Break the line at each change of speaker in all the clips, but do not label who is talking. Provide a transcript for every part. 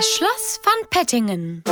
Das Schloss von Pettingen.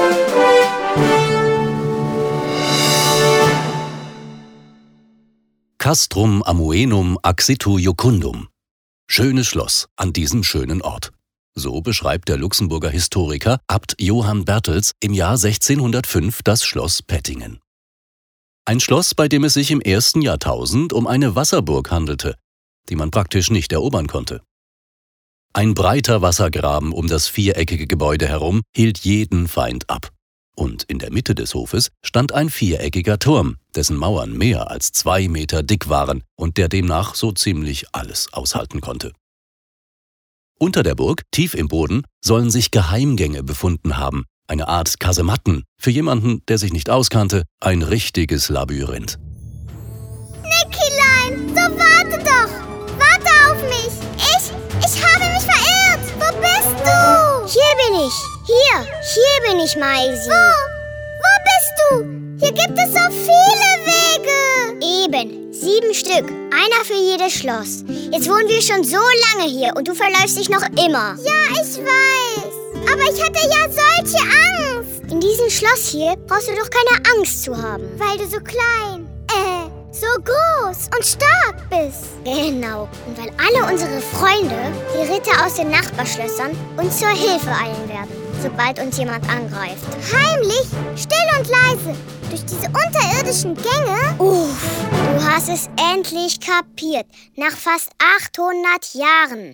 Castrum Amoenum Axitu Jucundum. Schönes Schloss an diesem schönen Ort. So beschreibt der Luxemburger Historiker Abt Johann Bertels im Jahr 1605 das Schloss Pettingen. Ein Schloss, bei dem es sich im ersten Jahrtausend um eine Wasserburg handelte, die man praktisch nicht erobern konnte. Ein breiter Wassergraben um das viereckige Gebäude herum hielt jeden Feind ab. Und in der Mitte des Hofes stand ein viereckiger Turm, dessen Mauern mehr als 2 Meter dick waren und der demnach so ziemlich alles aushalten konnte. Unter der Burg, tief im Boden, sollen sich Geheimgänge befunden haben, eine Art Kasematten, für jemanden, der sich nicht auskannte, ein richtiges Labyrinth.
Nickelein, so warte doch! Warte auf mich! Ich habe mich verirrt! Wo bist du? Hier bin ich! Hier bin ich, Maisi. Wo bist du? Hier gibt es so viele Wege. Eben, 7 Stück. Einer für jedes Schloss. Jetzt wohnen wir schon so lange hier und du verläufst dich noch immer. Ja, ich weiß. Aber ich hatte ja solche Angst. In diesem Schloss hier brauchst du doch keine Angst zu haben. Weil du so klein, so groß und stark bist. Genau. Und weil alle unsere Freunde, die Ritter aus den Nachbarschlössern, uns zur Hilfe eilen werden, sobald uns jemand angreift. Heimlich, still und leise, durch diese unterirdischen Gänge. Du hast es endlich kapiert, nach fast 800 Jahren.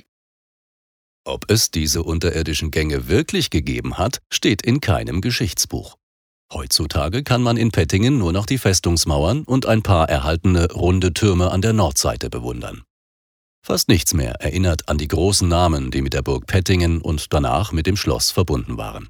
Ob es diese unterirdischen Gänge wirklich gegeben hat, steht in keinem Geschichtsbuch. Heutzutage kann man in Pettingen nur noch die Festungsmauern und ein paar erhaltene runde Türme an der Nordseite bewundern. Fast nichts mehr erinnert an die großen Namen, die mit der Burg Pettingen und danach mit dem Schloss verbunden waren.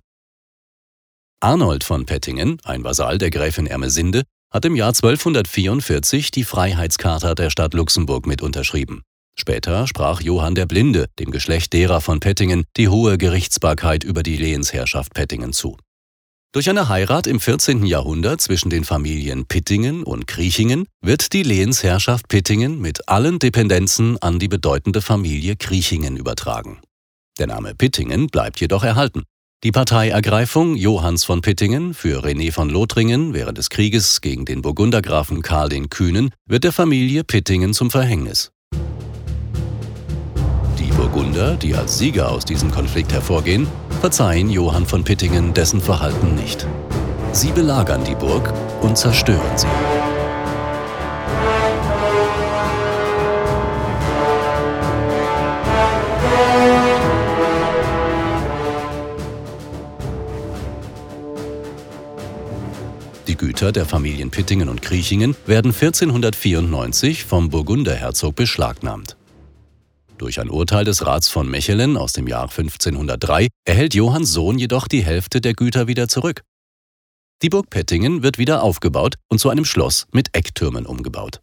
Arnold von Pettingen, ein Vasall der Gräfin Ermesinde, hat im Jahr 1244 die Freiheitscharta der Stadt Luxemburg mit unterschrieben. Später sprach Johann der Blinde dem Geschlecht derer von Pettingen die hohe Gerichtsbarkeit über die Lehensherrschaft Pettingen zu. Durch eine Heirat im 14. Jahrhundert zwischen den Familien Pittingen und Kriechingen wird die Lehensherrschaft Pittingen mit allen Dependenzen an die bedeutende Familie Kriechingen übertragen. Der Name Pittingen bleibt jedoch erhalten. Die Parteiergreifung Johanns von Pittingen für René von Lothringen während des Krieges gegen den Burgundergrafen Karl den Kühnen wird der Familie Pittingen zum Verhängnis. Die Burgunder, die als Sieger aus diesem Konflikt hervorgehen, verzeihen Johann von Pittingen dessen Verhalten nicht. Sie belagern die Burg und zerstören sie. Die Güter der Familien Pittingen und Kriechingen werden 1494 vom Burgunderherzog beschlagnahmt. Durch ein Urteil des Rats von Mechelen aus dem Jahr 1503 erhält Johanns Sohn jedoch die Hälfte der Güter wieder zurück. Die Burg Pettingen wird wieder aufgebaut und zu einem Schloss mit Ecktürmen umgebaut.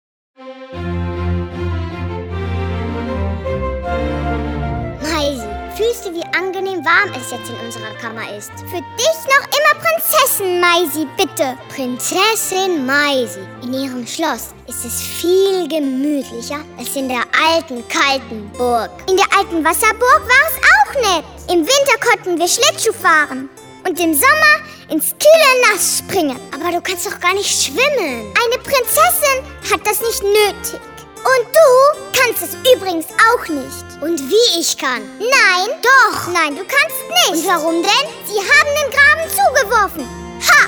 Maisi, fühlst du, wie angenehm warm es jetzt in unserer Kammer ist? Für dich noch immer Prinzessin Maisi, bitte. Prinzessin Maisi. In ihrem Schloss ist es viel gemütlicher als in der alten, kalten Burg. In der alten Wasserburg war es auch nett. Im Winter konnten wir Schlittschuh fahren und im Sommer ins kühle Nass springen. Aber du kannst doch gar nicht schwimmen. Eine Prinzessin hat das nicht nötig. Und du kannst es übrigens auch nicht. Und wie ich kann? Nein, doch. Nein, du kannst nicht. Und warum denn? Sie haben den Graben zugeworfen. Ha!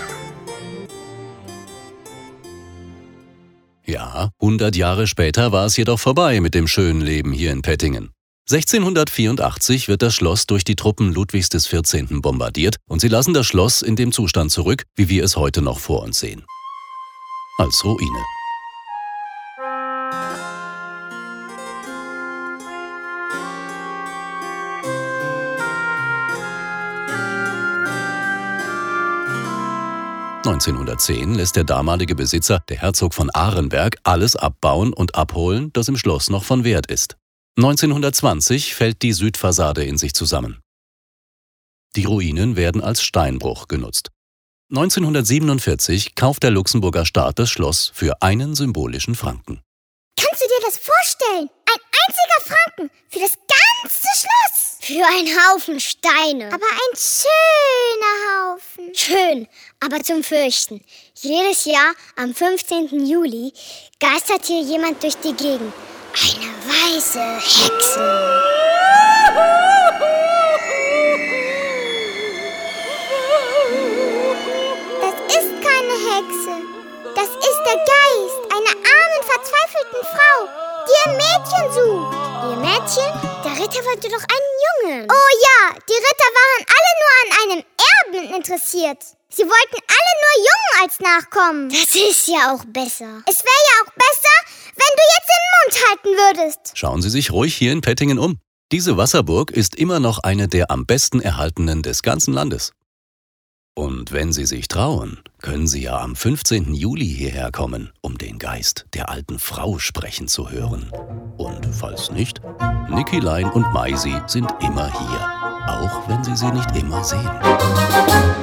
Ja, 100 Jahre später war es jedoch vorbei mit dem schönen Leben hier in Pettingen. 1684 wird das Schloss durch die Truppen Ludwigs XIV. Bombardiert und sie lassen das Schloss in dem Zustand zurück, wie wir es heute noch vor uns sehen. Als Ruine. (1910) lässt der damalige Besitzer, der Herzog von Arenberg, alles abbauen und abholen, das im Schloss noch von Wert ist. 1920 fällt die Südfassade in sich zusammen. Die Ruinen werden als Steinbruch genutzt. 1947 kauft der Luxemburger Staat das Schloss für einen symbolischen Franken.
Kannst du dir das vorstellen? Ein einziger Franken für das ganze Schloss. Für einen Haufen Steine. Aber ein schöner Haufen. Schön, aber zum Fürchten. Jedes Jahr am 15. Juli geistert hier jemand durch die Gegend. Eine weiße Hexe. Das ist keine Hexe. Das ist der Geist einer armen, verzweifelten Frau, die ihr Mädchen sucht. Ihr Mädchen? Der Ritter wollte doch einen Jungen. Oh ja, die Ritter waren alle nur an einem Erben interessiert. Sie wollten alle nur Jungen als Nachkommen. Das ist ja auch besser. Es wäre ja auch besser, wenn du jetzt den Mund halten würdest.
Schauen Sie sich ruhig hier in Pettingen um. Diese Wasserburg ist immer noch eine der am besten erhaltenen des ganzen Landes. Und wenn Sie sich trauen, können Sie ja am 15. Juli hierher kommen, um den Geist der alten Frau sprechen zu hören. Und falls nicht, Nikilein und Maisi sind immer hier, auch wenn Sie sie nicht immer sehen.